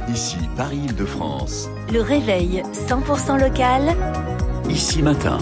Ici Paris-Île-de-France. Le réveil 100% local. Ici Matin.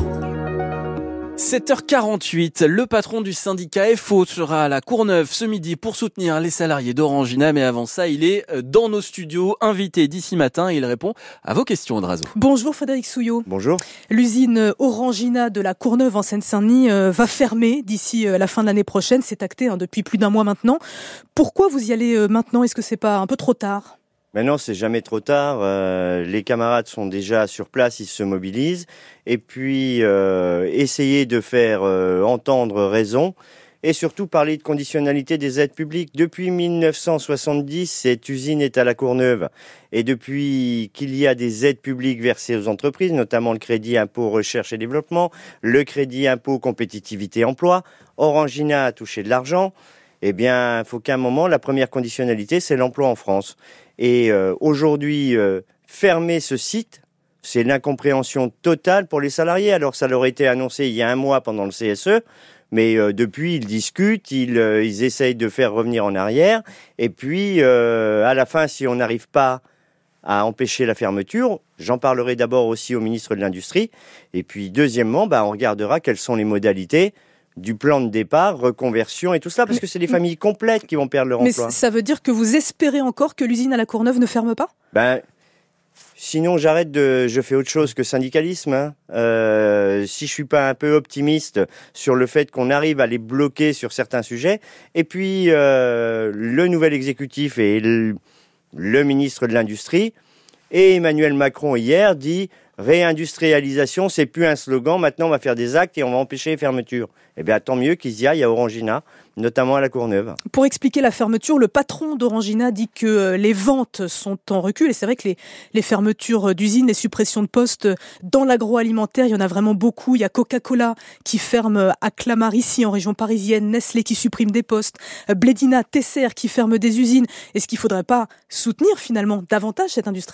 7h48, le patron du syndicat FO sera à la Courneuve ce midi pour soutenir les salariés d'Orangina. Mais avant ça, il est dans nos studios, invité d'Ici Matin, et il répond à vos questions, Drazo. Bonjour Frédéric Souillot. Bonjour. L'usine Orangina de la Courneuve en Seine-Saint-Denis va fermer d'ici la fin de l'année prochaine. C'est acté depuis plus d'un mois maintenant. Pourquoi vous y allez maintenant ? Est-ce que c'est pas un peu trop tard ? Mais non, c'est jamais trop tard. Les camarades sont déjà sur place, ils se mobilisent. Et puis, essayer de faire entendre raison. Et surtout, parler de conditionnalité des aides publiques. Depuis 1970, cette usine est à la Courneuve. Et depuis qu'il y a des aides publiques versées aux entreprises, notamment le crédit impôt recherche et développement, le crédit impôt compétitivité emploi, Orangina a touché de l'argent. Eh bien, il faut qu'à un moment, la première conditionnalité, c'est l'emploi en France. Et aujourd'hui, fermer ce site, c'est l'incompréhension totale pour les salariés. Alors, ça leur a été annoncé il y a un mois pendant le CSE, mais depuis, ils discutent, ils essayent de faire revenir en arrière. Et puis, à la fin, si on n'arrive pas à empêcher la fermeture, j'en parlerai d'abord aussi au ministre de l'Industrie. Et puis, deuxièmement, on regardera quelles sont les modalités du plan de départ, reconversion et tout ça, parce que c'est des familles complètes qui vont perdre leur emploi. Mais ça veut dire que vous espérez encore que l'usine à la Courneuve ne ferme pas ? Sinon je fais autre chose que syndicalisme. Si je suis pas un peu optimiste sur le fait qu'on arrive à les bloquer sur certains sujets, et puis le nouvel exécutif et le ministre de l'Industrie et Emmanuel Macron hier dit réindustrialisation, c'est plus un slogan, maintenant on va faire des actes et on va empêcher les fermetures. Eh bien tant mieux qu'ils y aillent à Orangina, notamment à la Courneuve. Pour expliquer la fermeture, le patron d'Orangina dit que les ventes sont en recul, et c'est vrai que les fermetures d'usines, les suppressions de postes dans l'agroalimentaire, il y en a vraiment beaucoup. Il y a Coca-Cola qui ferme à Clamart ici en région parisienne, Nestlé qui supprime des postes, Blédina, Tesser qui ferme des usines. Est-ce qu'il ne faudrait pas soutenir finalement davantage cette industrie ?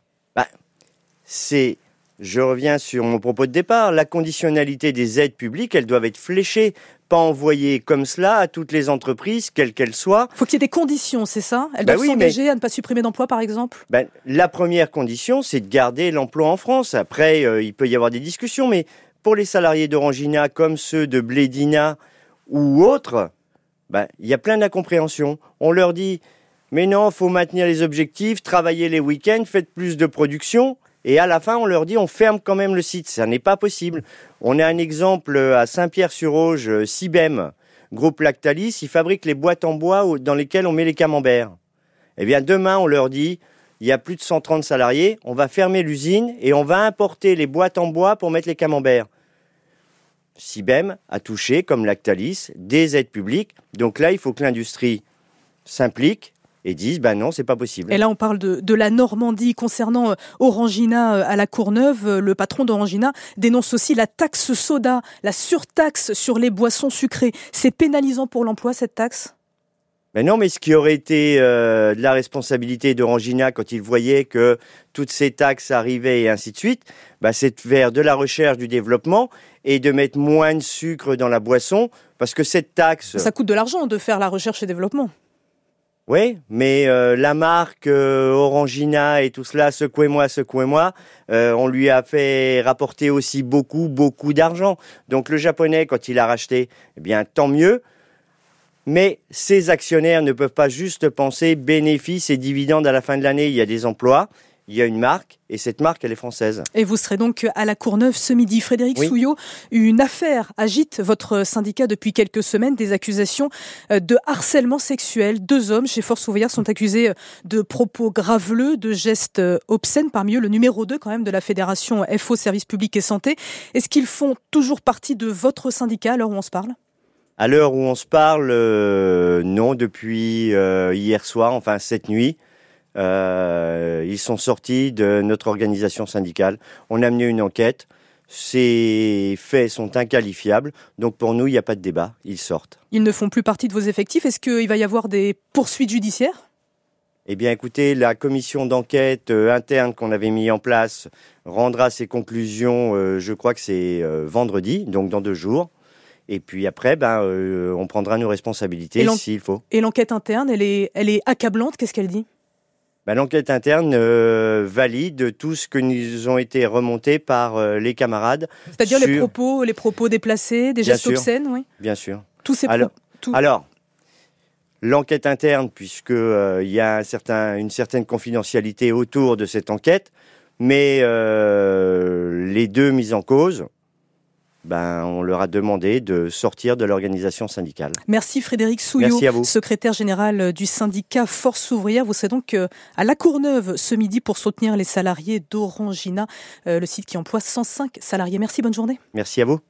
Je reviens sur mon propos de départ, la conditionnalité des aides publiques, elles doivent être fléchées, pas envoyées comme cela à toutes les entreprises, quelles qu'elles soient. Il faut qu'il y ait des conditions, c'est ça ? Elles doivent s'engager à ne pas supprimer d'emplois, par exemple ? La première condition, c'est de garder l'emploi en France. Après, il peut y avoir des discussions, mais pour les salariés d'Orangina, comme ceux de Blédina ou autres, il y a plein d'incompréhensions. On leur dit, mais non, il faut maintenir les objectifs, travailler les week-ends, faites plus de production. Et à la fin, on leur dit, on ferme quand même le site. Ça n'est pas possible. On a un exemple à Saint-Pierre-sur-Auge, Cibem, groupe Lactalis, ils fabriquent les boîtes en bois dans lesquelles on met les camemberts. Eh bien, demain, on leur dit, il y a plus de 130 salariés, on va fermer l'usine et on va importer les boîtes en bois pour mettre les camemberts. Cibem a touché, comme Lactalis, des aides publiques. Donc là, il faut que l'industrie s'implique et disent, non, c'est pas possible. Et là, on parle de la Normandie concernant Orangina à la Courneuve. Le patron d'Orangina dénonce aussi la taxe soda, la surtaxe sur les boissons sucrées. C'est pénalisant pour l'emploi, cette taxe ? Mais non, mais ce qui aurait été de la responsabilité d'Orangina quand il voyait que toutes ces taxes arrivaient et ainsi de suite, c'est de faire de la recherche, du développement et de mettre moins de sucre dans la boisson, parce que cette taxe... Ça coûte de l'argent de faire la recherche et développement. Oui, mais la marque Orangina et tout cela, secouez-moi, on lui a fait rapporter aussi beaucoup d'argent. Donc le japonais, quand il a racheté, tant mieux. Mais ces actionnaires ne peuvent pas juste penser bénéfices et dividendes à la fin de l'année. Il y a des emplois, il y a une marque, et cette marque, elle est française. Et vous serez donc à la Courneuve ce midi. Frédéric Souillot, une affaire agite votre syndicat depuis quelques semaines, des accusations de harcèlement sexuel. 2 hommes chez Force Ouvrière sont accusés de propos graveleux, de gestes obscènes, parmi eux le numéro 2 quand même de la fédération FO Service Public et Santé. Est-ce qu'ils font toujours partie de votre syndicat à l'heure où on se parle ? À l'heure où on se parle, non, depuis hier soir, enfin cette nuit. Ils sont sortis de notre organisation syndicale. On a mené une enquête. Ces faits sont inqualifiables. Donc pour nous, il n'y a pas de débat. Ils sortent. Ils ne font plus partie de vos effectifs. Est-ce qu'il va y avoir des poursuites judiciaires ? Eh bien, écoutez, la commission d'enquête interne qu'on avait mis en place rendra ses conclusions, je crois que c'est vendredi, donc dans 2 jours. Et puis après, on prendra nos responsabilités s'il faut. Et l'enquête interne, elle est accablante. Qu'est-ce qu'elle dit ? L'enquête interne valide tout ce que nous ont été remontés par les camarades. C'est-à-dire les propos déplacés, des gestes obscènes, oui. Bien sûr. Tous ces Alors, l'enquête interne, puisque il y a une certaine confidentialité autour de cette enquête, mais les deux mis en cause, on leur a demandé de sortir de l'organisation syndicale. Merci Frédéric Souillot, Merci à vous. Secrétaire général du syndicat Force ouvrière. Vous serez donc à La Courneuve ce midi pour soutenir les salariés d'Orangina, le site qui emploie 105 salariés. Merci, bonne journée. Merci à vous.